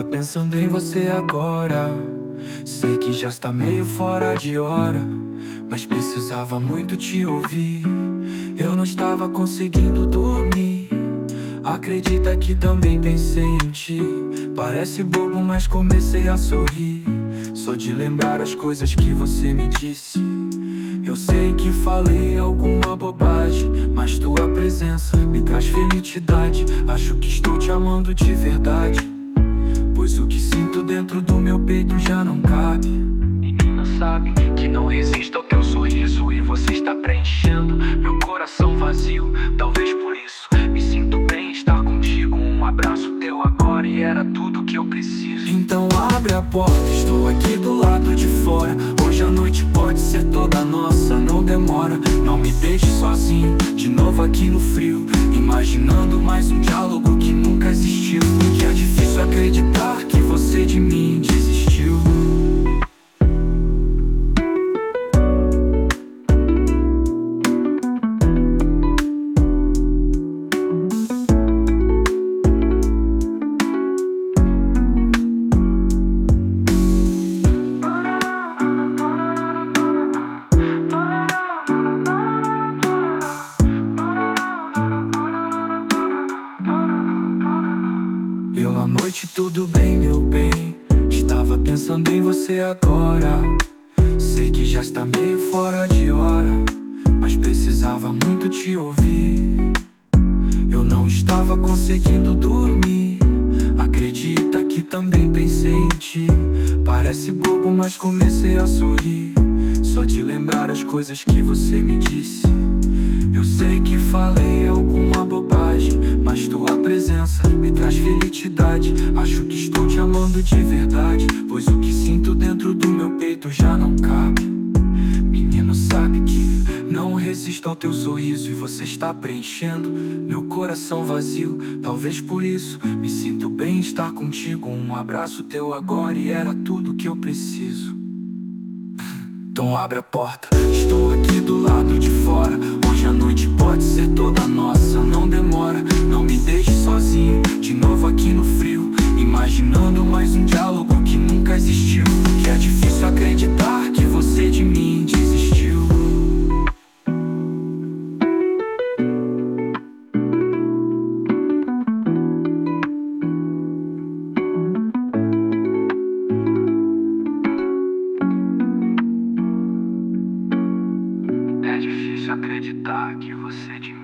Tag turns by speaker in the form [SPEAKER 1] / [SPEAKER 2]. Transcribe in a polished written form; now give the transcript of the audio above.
[SPEAKER 1] pensando em você agora. Sei que já está meio fora de hora, mas precisava muito te ouvir. Eu não estava conseguindo dormir. Acredita que também pensei em ti. Parece bobo, mas comecei a sorrir. Só de lembrar as coisas que você me disse. Eu sei que falei alguma bobagem, mas tua presença me traz felicidade. Acho que estou te amando de verdade, pois o que sinto dentro do meu peito já não cabe. Menina, sabe que não resisto ao teu sorriso, e você está preenchendo meu coração vazio. Talvez por isso me sinto bem estar contigo. Um abraço teu agora e era tudo que eu preciso. Então abre a porta, estou aqui do lado de fora. Hoje a noite pode ser toda nossa, não demora. Não me deixe sozinho, de novo aqui no frio, imaginando mais um diálogo que nunca existiu. Que é difícil acreditar que você de mim desistiu. Pela noite tudo bem, meu bem. Estava pensando em você agora. Sei que já está meio fora de hora, mas precisava muito te ouvir. Eu não estava conseguindo dormir. Acredita que também pensei em ti. Parece bobo, mas comecei a sorrir. Só de lembrar as coisas que você me disse. Eu sei que falei alguma bobagem, mas tua presença me traz felicidade. Acho que estou te amando de verdade, pois o que sinto dentro do meu peito já não cabe. Menino, sabe que não resisto ao teu sorriso, e você está preenchendo meu coração vazio. Talvez por isso me sinto bem estar contigo. Um abraço teu agora e era tudo que eu preciso. Então abre a porta, estou aqui do lado de fora. Hoje a noite pode ser toda nossa, não demora. Não me deixe sozinho, de novo aqui no frio, imaginando mais um diálogo que nunca existiu. Que é difícil acreditar que você de mim desistiu. É difícil acreditar que você de